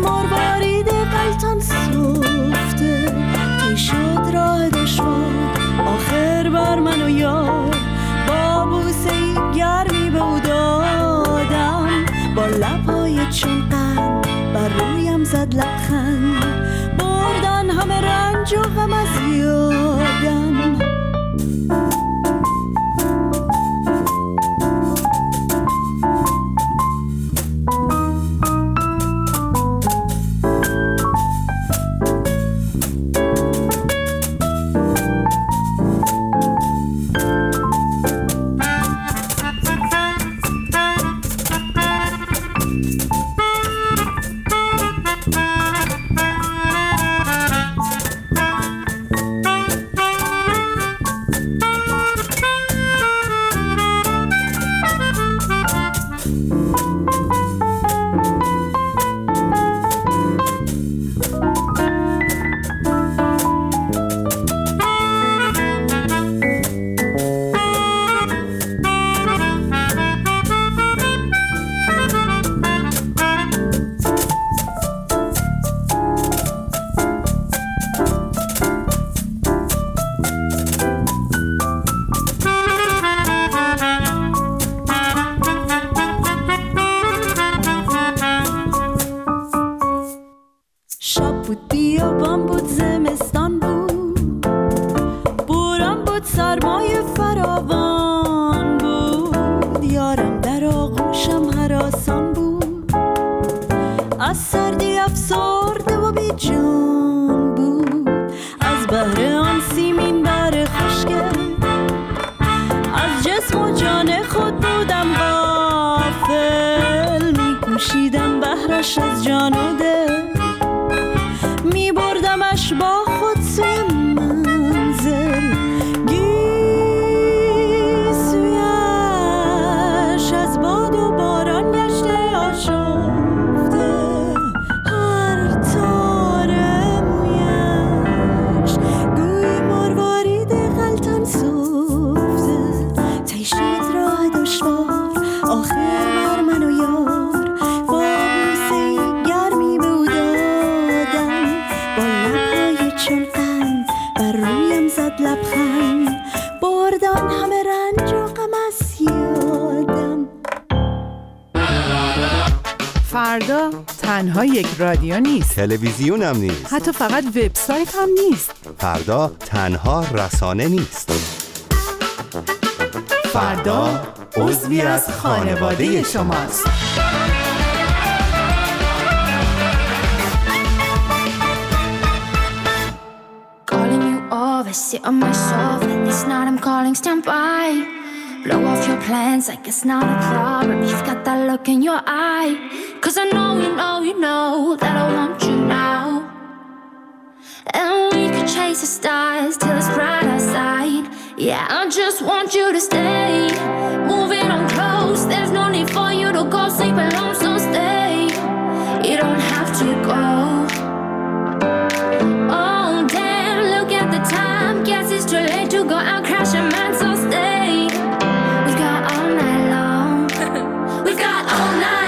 مروارید غلطان سفته تی شد راه دشوار آخر بر من و یار با بوسه‌ای گرمی به او دادم با لب‌های چون قند بر رویم زد لبخند بردن همه رنج و غم از یادم فردا تنها یک رادیو نیست، تلویزیون هم نیست، حتی فقط وبسایت هم نیست. فردا تنها رسانه نیست. فردا عضوی از خانواده شماست. Calling you over, sit on my sofa. This night I'm calling, stand by. Blow off your plans like it's not a problem. You've got that look in your eye. 'Cause I know you know that I want you now. And we could chase the stars till it's bright outside. Yeah, I just want you to stay. Moving on close, there's no need for you to go sleep alone, so stay. You don't have to go. Oh damn, look at the time. Guess it's too late to go out crashing, man, so stay. We've got all night long. We've got all night.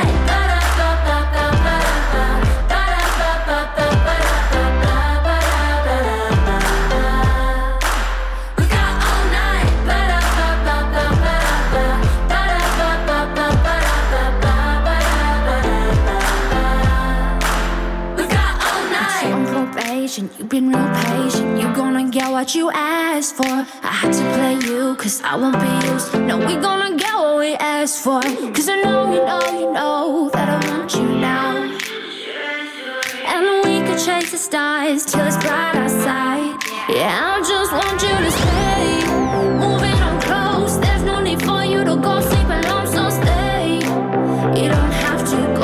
You've been real patient, you're gonna get what you asked for. I had to play you, 'cause I won't be used. No, we're gonna get what we asked for. 'Cause I know you know that I want you now. And we could chase the stars till it's bright outside. Yeah, I just want you to stay. Moving on close, there's no need for you to go sleep alone, so stay. You don't have to go.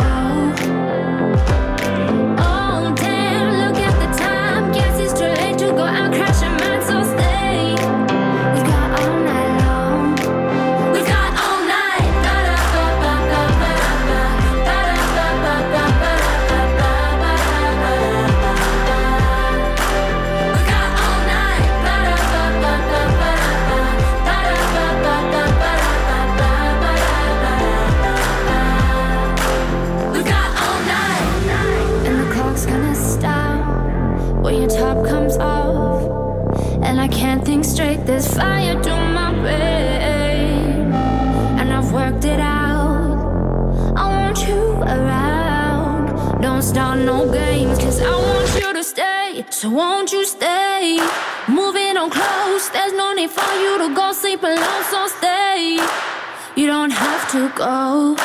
everything straight. There's fire through my brain, and I've worked it out. I want you around. Don't start no games, 'cause I want you to stay. So won't you stay? Moving on close. There's no need for you to go sleep alone, so stay. You don't have to go.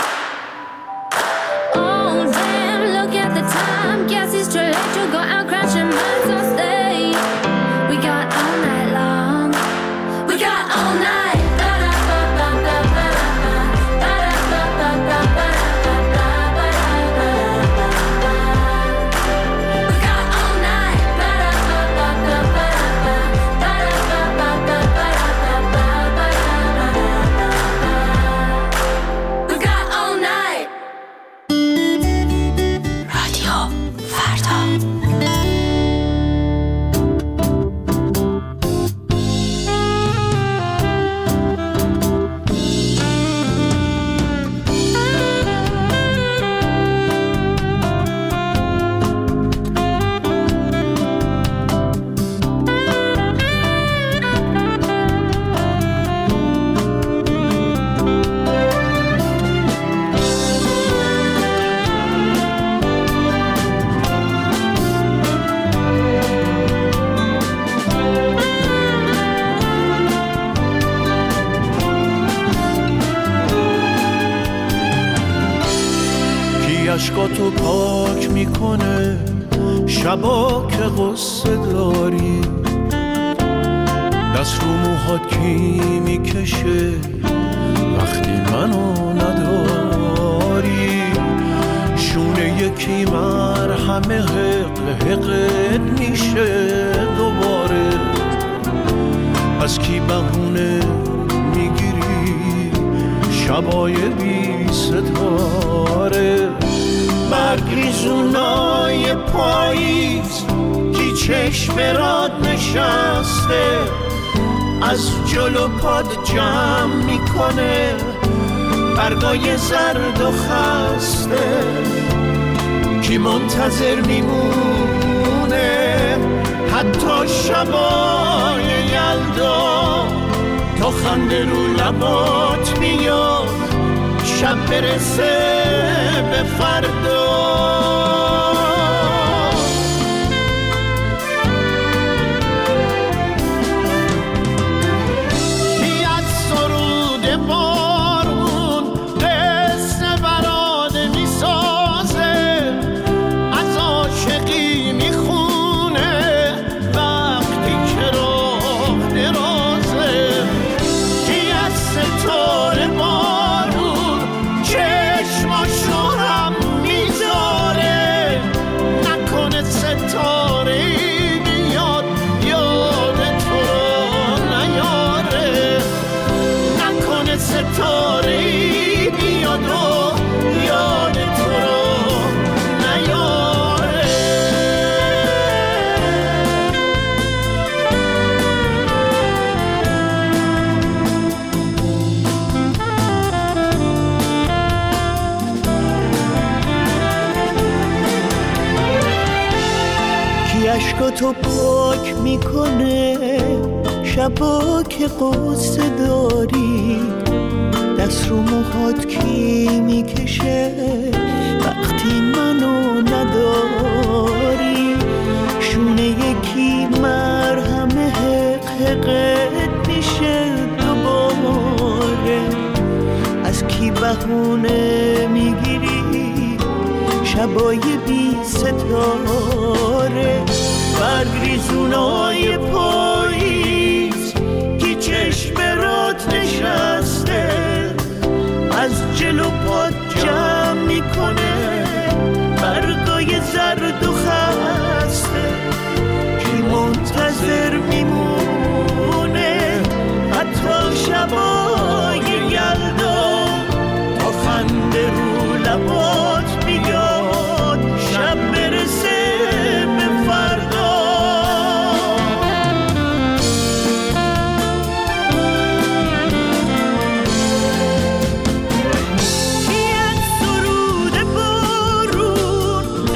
Oh damn, look at the time. Guess it's too late to go out crashing mine, so stay. We got all night long. We got all night. عشقاتو پاک میکنه شبا که غصه داری، دست رو موهات کی میکشه وقتی منو نداری، شونه یکی مرهم حقت میشه دوباره، از کی بهونه میگیری شبای بی ستاره، برگریزونای پاییز کی چشم راد نشسته، از جلو پاد جمع میکنه برگای زرد و خسته، کی منتظر میمونه حتی شبای یلدا، تا خنده رو لبات میاد شب برسه به فردا. کی از سرود بارون قصه براده میسازه، از عاشقی میخونه وقتی که راه درازه، کی از ستاره بارون چشماشو هم میذاره، نکنه ستاره بیاد یاد تو رو نیاره، نکنه ستاره بیاد و یاد تو رو نیاره. کی عشقاتو پاک میکنه شبا که قصه داری، دست رو موهات کی میکشه وقتی منو نداری، شونه یکی مرهم حقت میشه دوباره، از کی بهونه میگیری شبای بی ستاره، برگریزونای پاییز کی چشم رات نشسته، از جلو پاد جمع میکنه برگای زرد و خسته، کی منتظر میمونه حتی شبای یلدا، تا خنده رو لبات بیاد شب برسه به فردا. کی از سرود بارون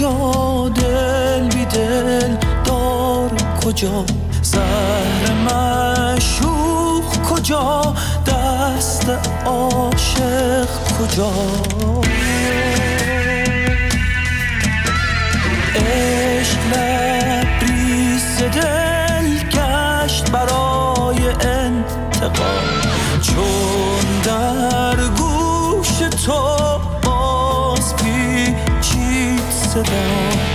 کجا دل بی دل دار کجا زهر معشوق کجا دست عاشق کجا عشق لبریز دل گشت برای انتقام چون در گوش تو باز پیچید صدا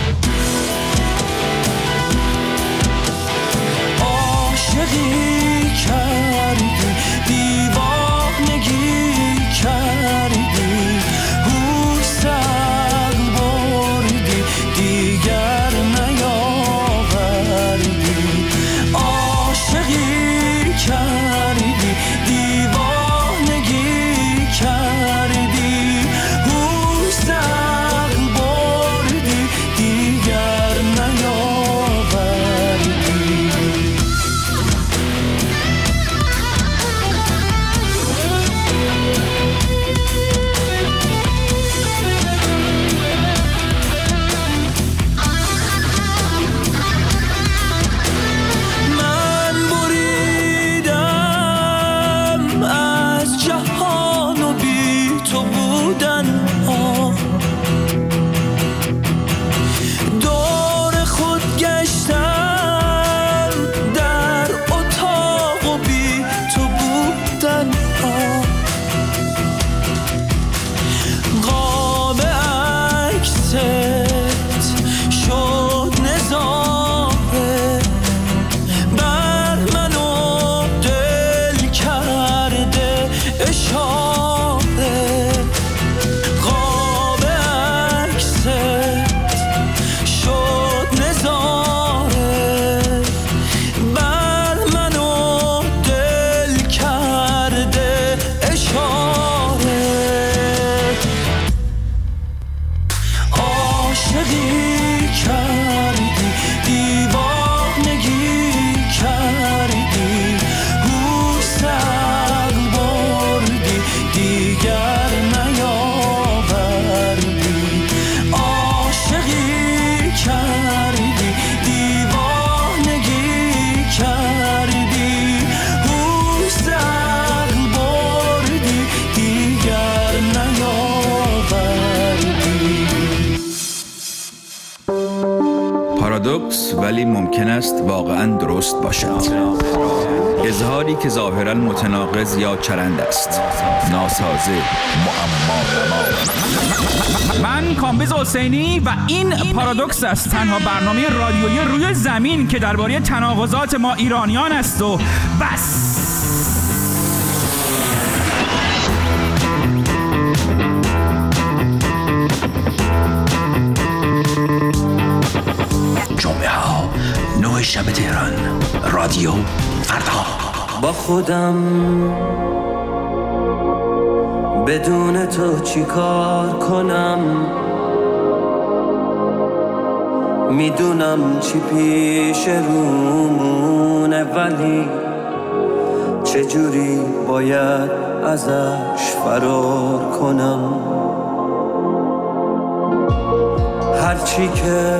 عاشقی کردی دیوانگی کردی هوش سر بردی دیگر نیاوردی عاشقی کردی دیوانگی کردی هوش سر بردی دیگر نیاوردی پارادوکس ولی ممکن است واقعاً درست باشد. اظهاری که ظاهراً متناقض یا چرند است، ناسازه، معما. من کامبیز حسینی و این پارادوکس است، تنها برنامه رادیویی روی زمین که درباره تناقضات ما ایرانیان است و بس. جمعه ها 9 شب تهران، رادیو فردا. با خودم بدون تو چی کار کنم، میدونم چی پیش رومونه ولی چجوری باید ازش فرار کنم. هرچی که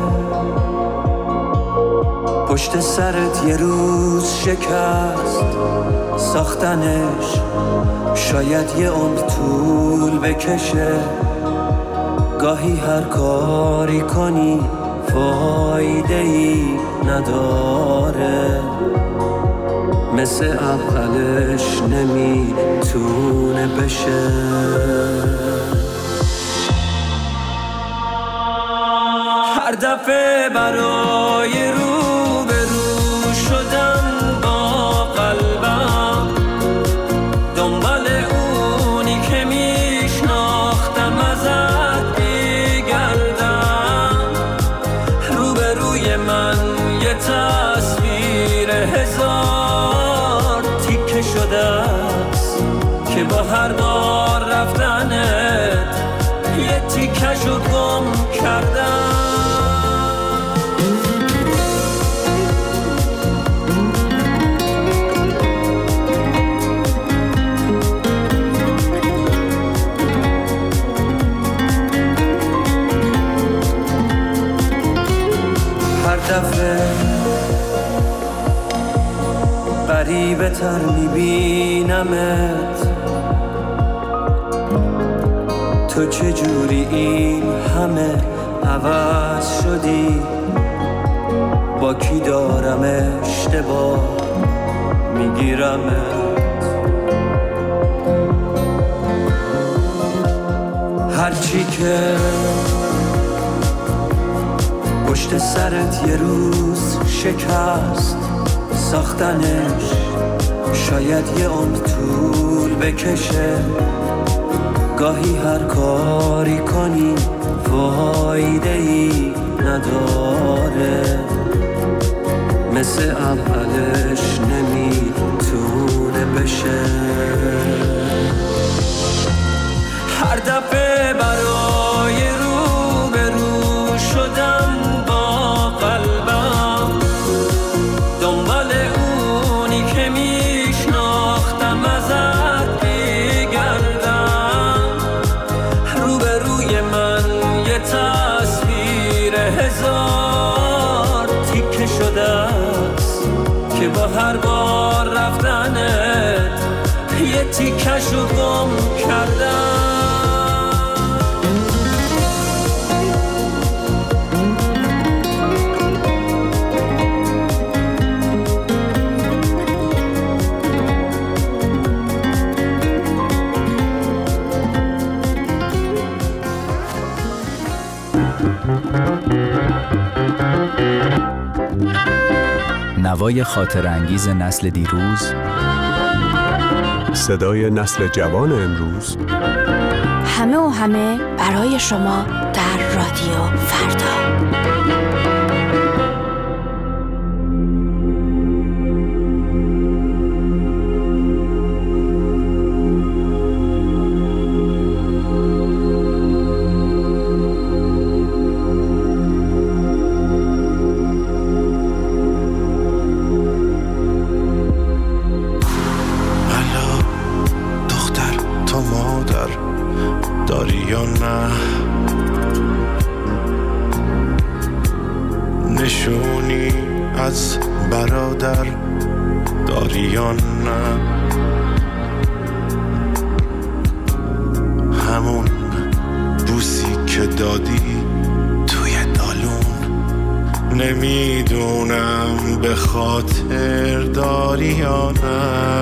پشت سرت یه روز شکست، ساختنش شاید یه عمر طول بکشه. گاهی هر کاری کنی فایده‌ای نداره، مثل اولش نمیتونه بشه. هر دفعه برای رو به رو شدن با قلبم، دنبال اونی که میشناختم ازت میگردم. رو به روی من یه تصویر هزار تیکه شده است که با هر بار رفتنت یه تیکشو گم کردم. دفعه غریبه تر میبینمت، تو چجوری این همه عوض شدی، با کی دارم اشتباه میگیرمت. هرچی که پشت سرت یه روز شکست ساختنش، شاید یه عمر طول بکشه. گاهی هر کاری کنی فایده‌ای نداره، مثل اولش نمیتونه بشه. هر دفعه برای روبرو شدم با قلبم، دنبال اونی که میشناختم ازت بگردم. روبروی من یه تصویر هزار تیکه شده است که با هر بار رفتنت یه تیکشو گم کردم. نوای خاطر انگیز نسل دیروز، صدای نسل جوان امروز، همه و همه برای شما در رادیو فردا. نشونی از برادر داری یا نه؟ همون بوسی که دادی توی دالون، نمیدونم به خاطر داری یا نه.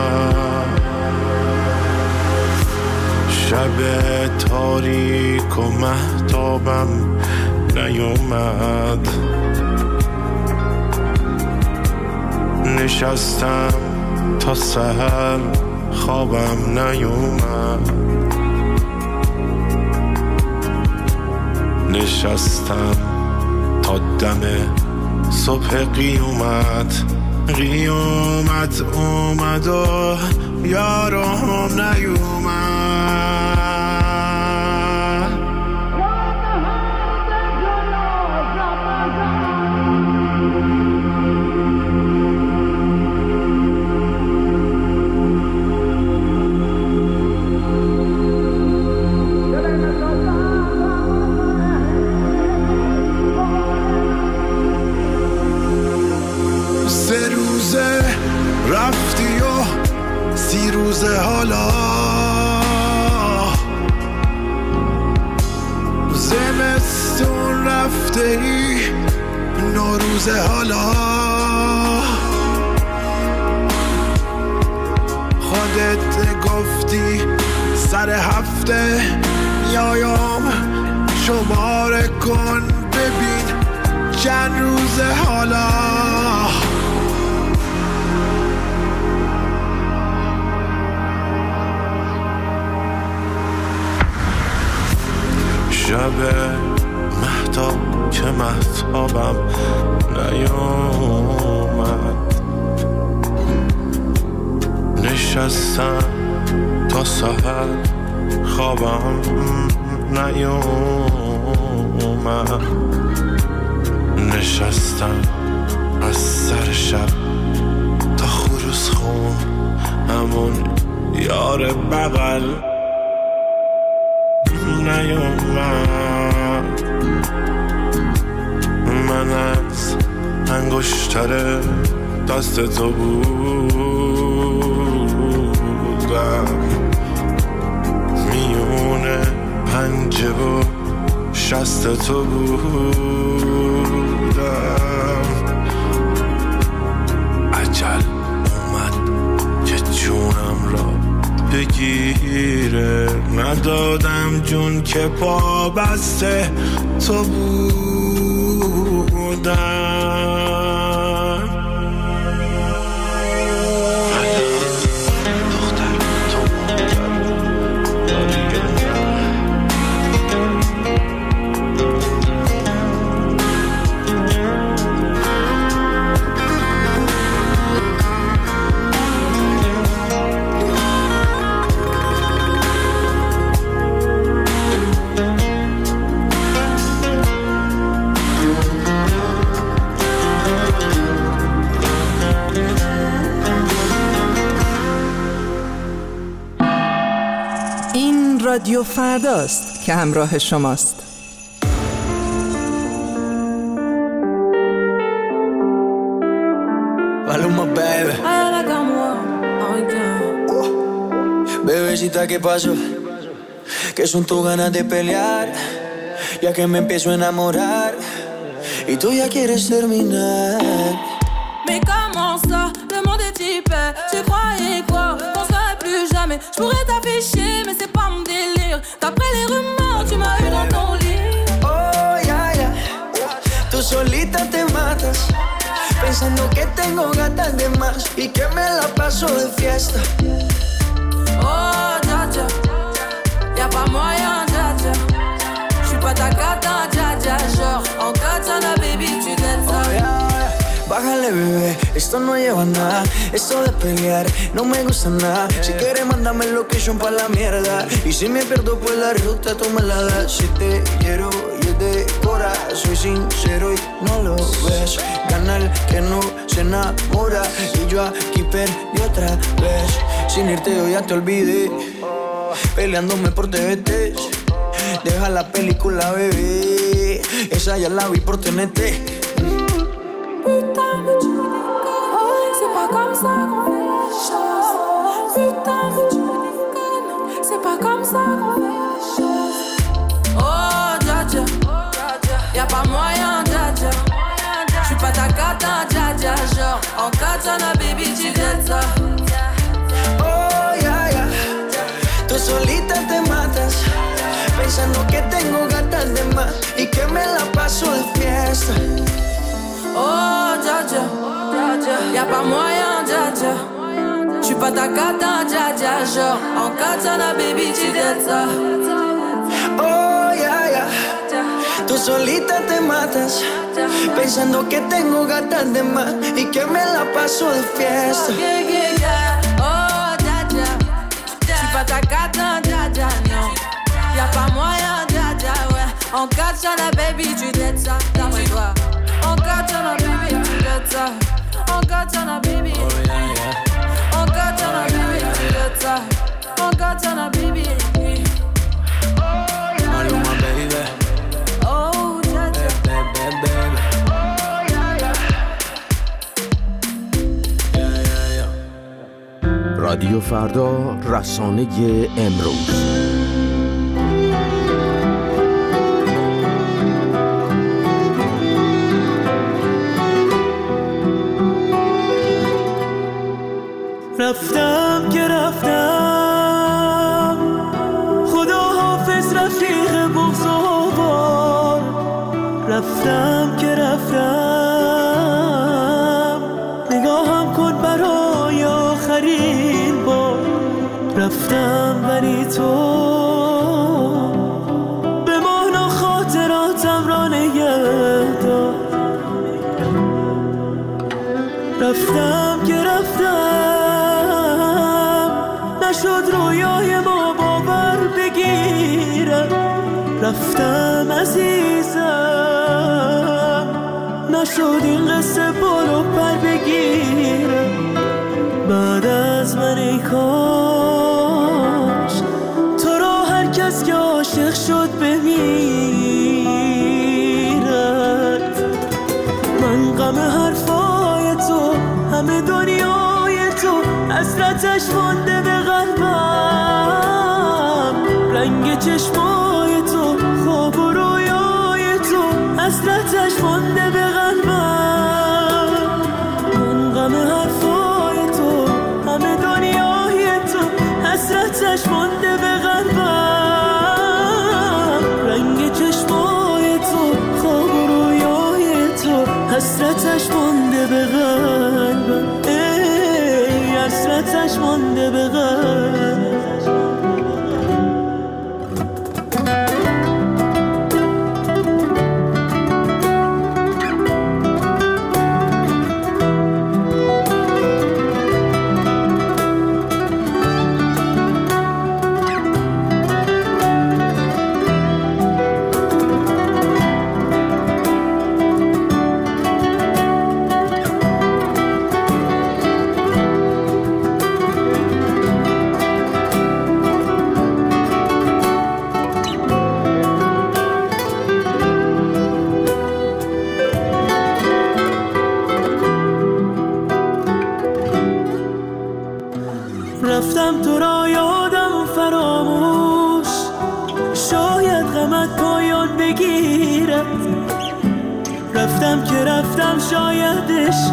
شب تاریک و مهتابم نیومد، نشستم تا سحر خوابم نیومد، نشستم تا دم صبح قیامت اومد و یارم نیومد. رفتی و 30 روزه حالا، زمستون رفته ای نوروزه حالا، خودت گفتی سر هفته میایم شماره کن ببین چند روزه حالا. شب مهتاب که مهتابم نیومد، نشستم تا سحر خوابم نیومد، نشستم از سر شب تا خروس خون همون یار بغل نیومد. من از سر دست تو بودم، میونه پنجه و شست تو بودم. عجل اومد که جونم را بگیره، ندادم جون که پا بسته تو بودم. رادیو فرداست که همراه شماست. Maluma, baby. Bebecita, ¿qué pasó? Que son tus ganas de pelear, ya que me empiezo a enamorar y tú ya quieres terminar. Mais comment ça, le monde est hyper. Tu croyais quoi, qu'on serait plus jamais. Je pourrais t'afficher, mais c'est pas mon délire. D'après les rumeurs, tu m'as eu dans ton lit. Oh, yeah, yeah. Tú solita te matas, pensando que tengo gatas de más y que me la paso de fiesta. Oh, dja dja, y'a pas moyen, dja dja. J'suis pas ta gata, dja dja. Genre, en katana, baby, tu t'aimes ça. Oh, yeah. Bájale, bebé, esto no lleva nada. Esto de pelear no me gusta nada. Si quieres, mándame el location pa' la mierda. Y si me pierdo por la ruta, tú me la das. Si te quiero y es de cora, soy sincero y no lo ves. Gana el que no se enamora. Y yo aquí perdí otra vez. Sin irte yo ya te olvidé, peleándome por TVT. Deja la película, bebé, esa ya la vi por TNT. Putain, mais tu déconnes, c'est pas comme ça qu'on fait les choses. Putain, mais tu déconnes, c'est pas comme ça qu'on fait les choses. Oh, dja dja, y'a pas moyen, dja dja. J'suis pas ta gata, dja dja. Genre, en katana, baby, tu t'aimes ça. Oh, yeah, yeah. Tú solita te matas, pensando que tengo gatas de más y que me la paso de fiesta. Oh, dja dja, y'a pas moyen, dja dja. J'suis pas ta gata, dja dja. Genre, en katana, baby, tu t'aimes ça. Oh, yeah, yeah. Tú solita te matas, pensando que tengo gatas de más y que me la paso de fiesta. Yeah, yeah, yeah. Oh, dja dja, j'suis pas ta gata, dja dja, non. Y'a pas moyen, dja dja, ouais. En katana, baby, tu t'aimes ça. D'après toi. En katana, baby, tu t'aimes ça. En katana, baby. Oh, yeah, yeah. En katana, baby, tu t'aimes ça. En katana, baby. Maluma, baby. Oh, dja dja. Baby, baby. Oh, yeah, yeah. Yeah, yeah, yeah. رادیو فردا، رسانه امروز. رفتم که رفتم، خدا حافظ رفیق بغض‌آور. رفتم که رفتم، نگاهم کن برای آخرین بار. رفتم ولی تو بمانا خاطراتم را نگه دار. رفتم که رفتم، نشد رویای ما باور بگیرم. رفتم عزیزم، نشد این قصه بارو پر بگیرم. بعد از من ای کاش تو را هر کس که عاشق شد بمیرد. من غم حرفا حسرتش مانده به قلبم، رنگ چشمای تو، خواب و رویای تو، حسرتش مانده به قلبم. من غم حرفای تو، همه دنیای تو، حسرتش مانده به قلبم، رنگ چشمای تو، خواب و رویای تو، حسرتش مانده به قلبم، ای حسرتش مانده به قلبم. رفتم تو را یادم فراموش، شاید غمت پایان بگیرد. رفتم که رفتم شاید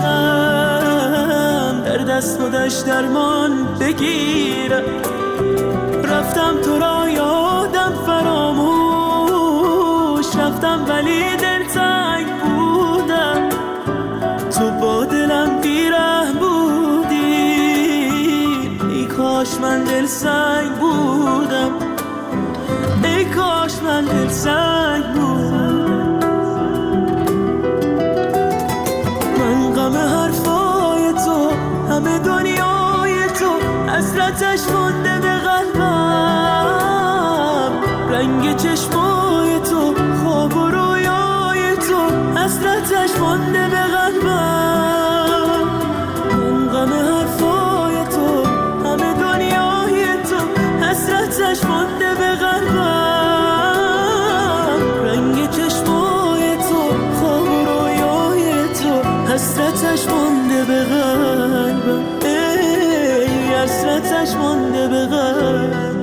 عشقم در دست خودش درمان بگیرد. رفتم تو را یادم فراموش، رفتم ولی دلتنگ بودم، تو با دلم بیرحم بودی. ای کاش من دل سنگ بودم، ای کاش من دل سنگ بودم. من غم حرفای تو، همه دنیای تو، حسرتش مانده به قلبم، رنگ چشمای تو، خواب و رویای تو، حسرتش مانده به قلبم. من غم حرفای تو، همه دنیای تو، حسرتش مانده به قلبم، رنگ چشمای تو، خواب و رویای تو، حسرتش مانده به قلبم، ای حسرتش مانده به قلبم.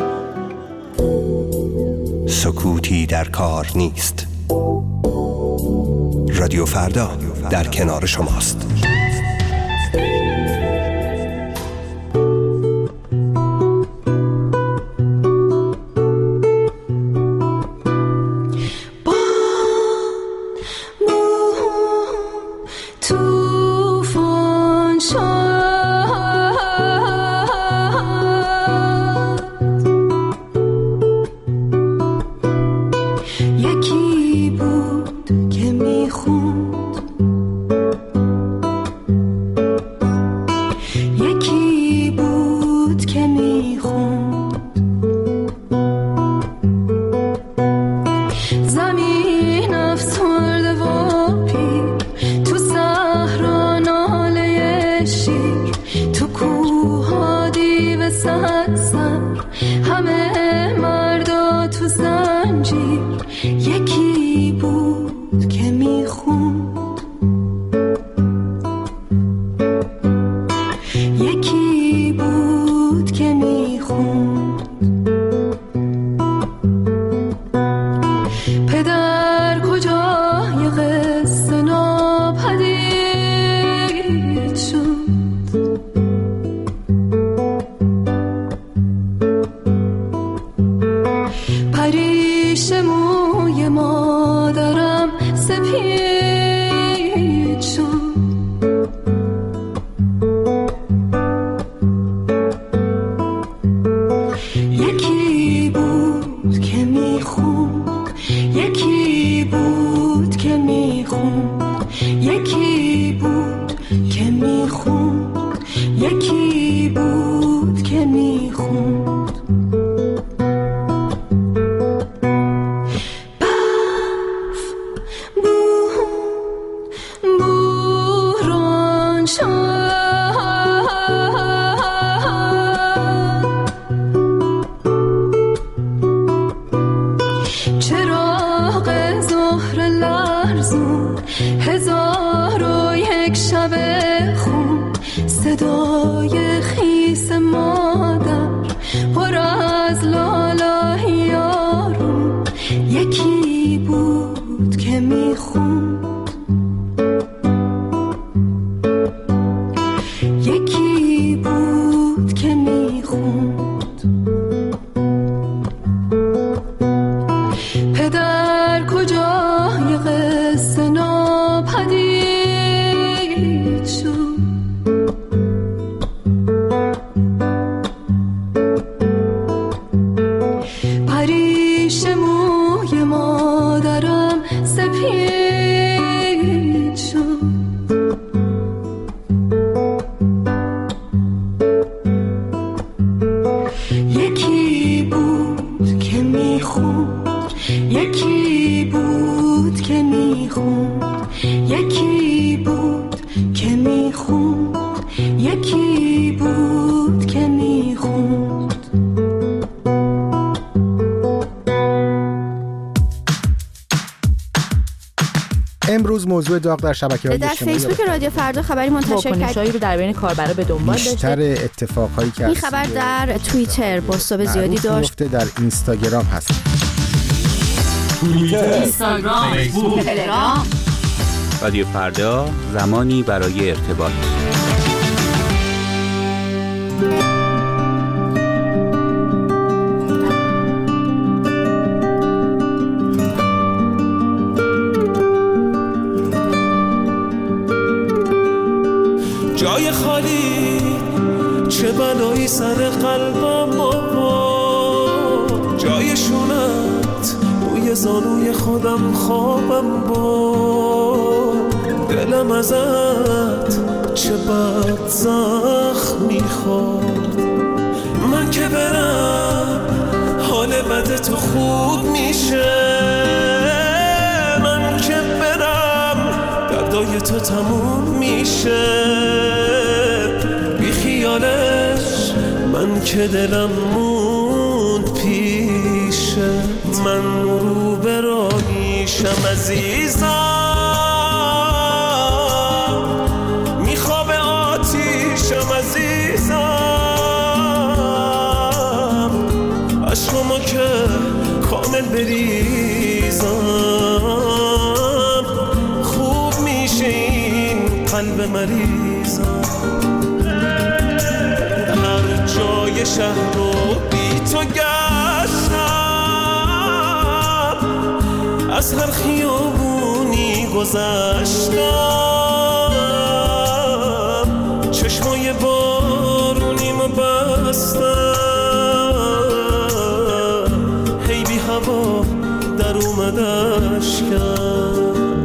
سکوتی در کار نیست. رادیو فردا در کنار شماست. صدای خیس میخوند، یکی بود که میخوند. پدر کجای قصه ناپدید شد، پریش موی مادرم سپید شد. یکی بود که میخوند، یکی بود که میخوند، یکی بود که میخوند، یکی بود که میخوند. امروز موضوع داغ در شبکه‌های اجتماعی در فیسبوک رادیو فردا خبری منتشر کرد رو در بین کاربرا به دنبال داشته. بیشتر اتفاقهایی که این خبر در توییتر بازتاب زیادی داشت. در اینستاگرام هست. اینستاگرام، فیسبوک، تلگرام. رادیو فردا، زمانی برای ارتباط. جای خالی چه بلایی سر قلبم بابا، جای شونت روی زانوی خودم خوابم با، دلم ازت چه بد زخم میخورد. من که برم حال بد تو خوب میشه، من که برم دردای تو تموم میشه. بی خیالش من که دلم موند پیشه، من رو برایشم عزیزم، میخواب آتیشم عزیزم، عشقمو که کامل بریزم، خوب میشه این قلب مریضم. هر جای شهر رو بی تو گشتم، از هر خیابونی گذشتم، چشمای بارونیمو بستم، هی بی هوا در اومد اشکم.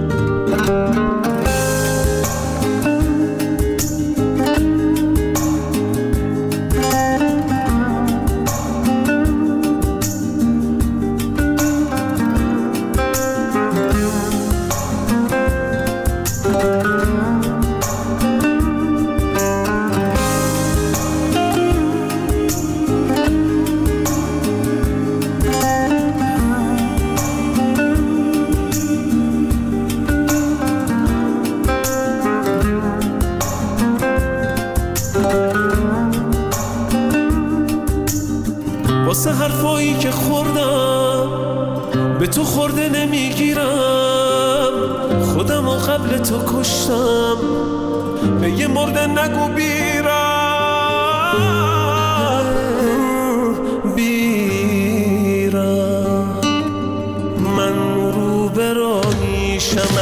واسه حرفایی که خوردم به تو خورده نمیگیرم، خودم و قبل تو کشتم، به یه مرده نگو بیرم. من رو برایشم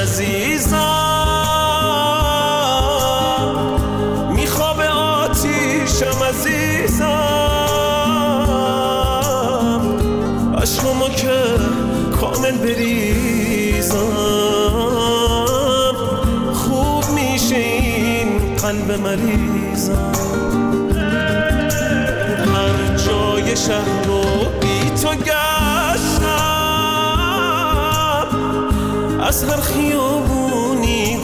عزیزم، میخواب آتیشم عزیزم، عشقمو که کامل بریزم، خوب میشه این قلب مریضم. هر جای شهر رو بی تو گشتم، از هر خیابونی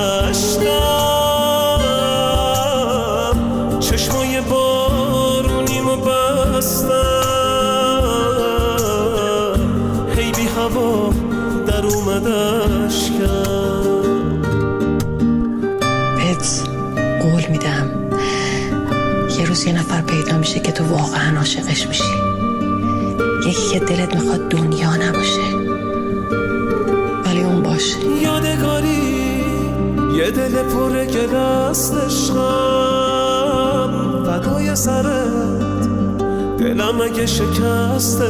گذشتم، چشمای بارونیمو بستم، هی بی هوا در اومد اشکم. بهت قول میدم یه روز یه نفر پیدا میشه که تو واقعا عاشقش میشی، یکی که دلت میخواد دنیا نباشه ولی اون باشه. یه دل پر گلست عشقم فدای سرت دلم اگه شکست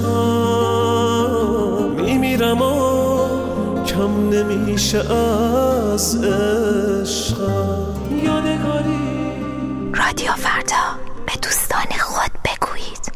عشقم میمیرم و کم نمیشه از عشقم یادگاری. رادیو فردا، به دوستان خود بگویید.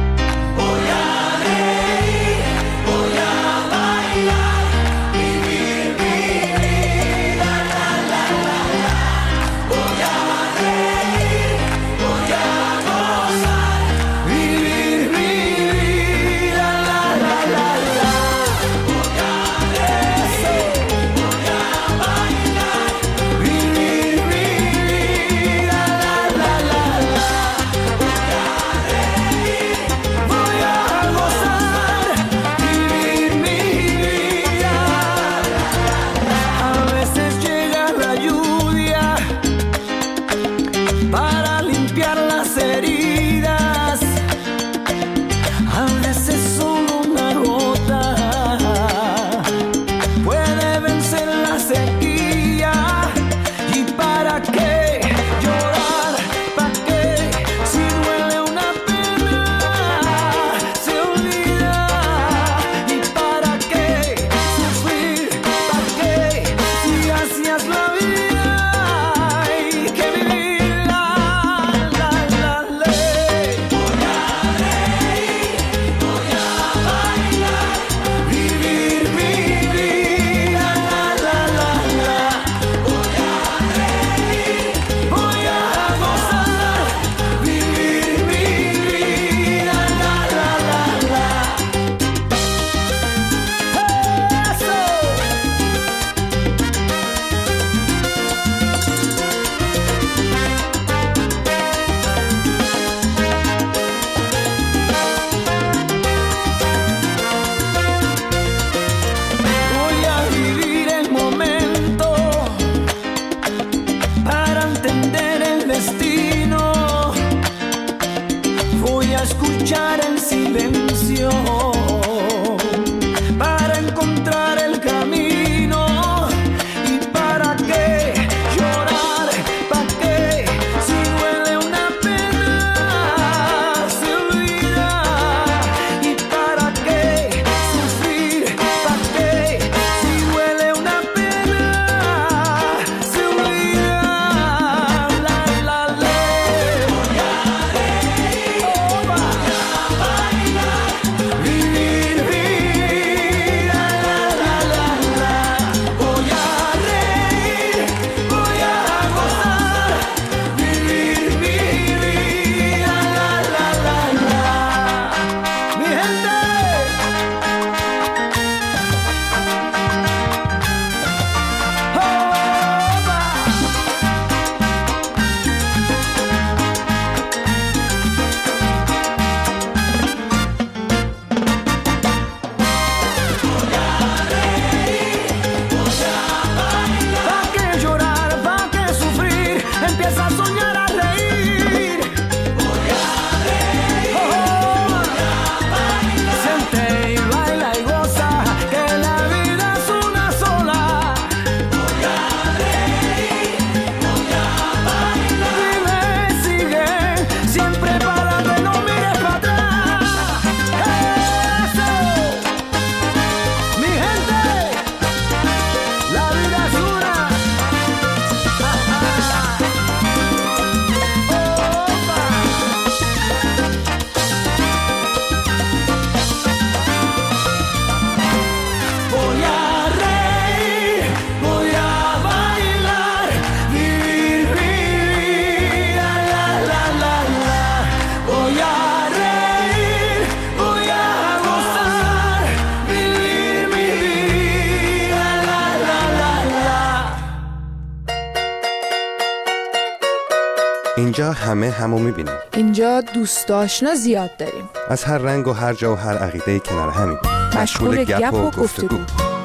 اینجا همه همو میبینیم. اینجا دوست آشنا زیاد داریم. از هر رنگ و هر جا و هر عقیده کنار همین. مشغول گپ و گفتگو.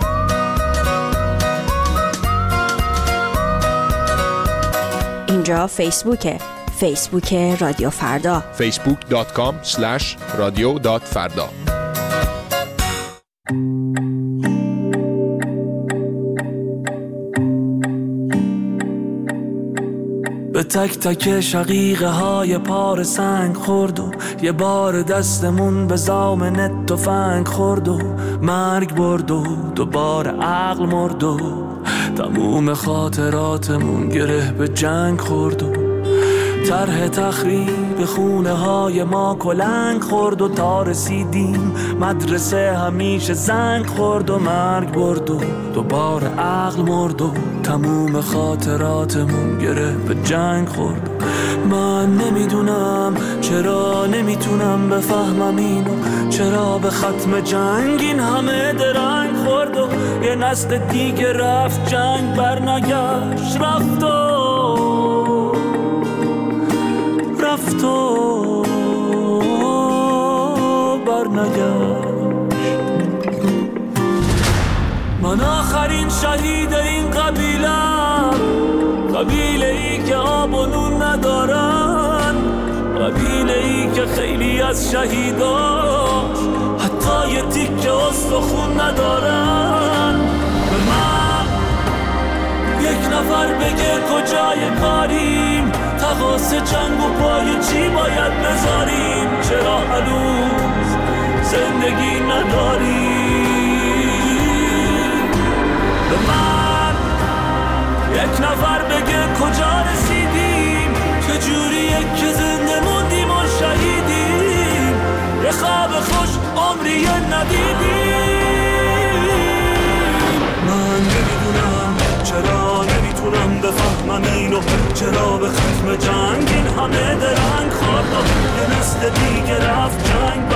اینجا فیسبوکه. فیسبوک رادیو فردا. facebook.com/radio.farda. به تک تک شقیقه های پار سنگ خورد و یه بار دستمون به زامن تفنگ خورد و مرگ برد و دوباره عقل مرد و تموم خاطراتمون گره به جنگ خورد و طرح تخریب خونه های ما کلنگ خورد و تا رسیدیم مدرسه همیشه زنگ خورد و مرگ برد و دوباره عقل مرد و تموم خاطراتمون گره به جنگ خورد. من نمیدونم چرا نمیتونم بفهمم اینو، چرا به ختم جنگ این همه درنگ خورد و یه نسل دیگه رفت جنگ برنگشت، رفت و برنگشت. من آخرین شهید این قبیله ای که آب و نون ندارن، قبیله ای که خیلی از شهیداش حتی یه تیکه استخون ندارن. به من یک نفر بگه کجای کاریم، تقاس جنگ و پای چی باید بذاریم، چرا هنوز زندگی نداریم. به من یک نفر بگه کجا رسیدیم، چجوریه که زنده موندیم و شهیدیم، یه خواب خوش عمری ندیدیم. من نمیدونم چرا نمیتونم بفهمم اینو، چرا به ختم جنگ این همه درنگ خورد و یه نسل دیگه رفت جنگ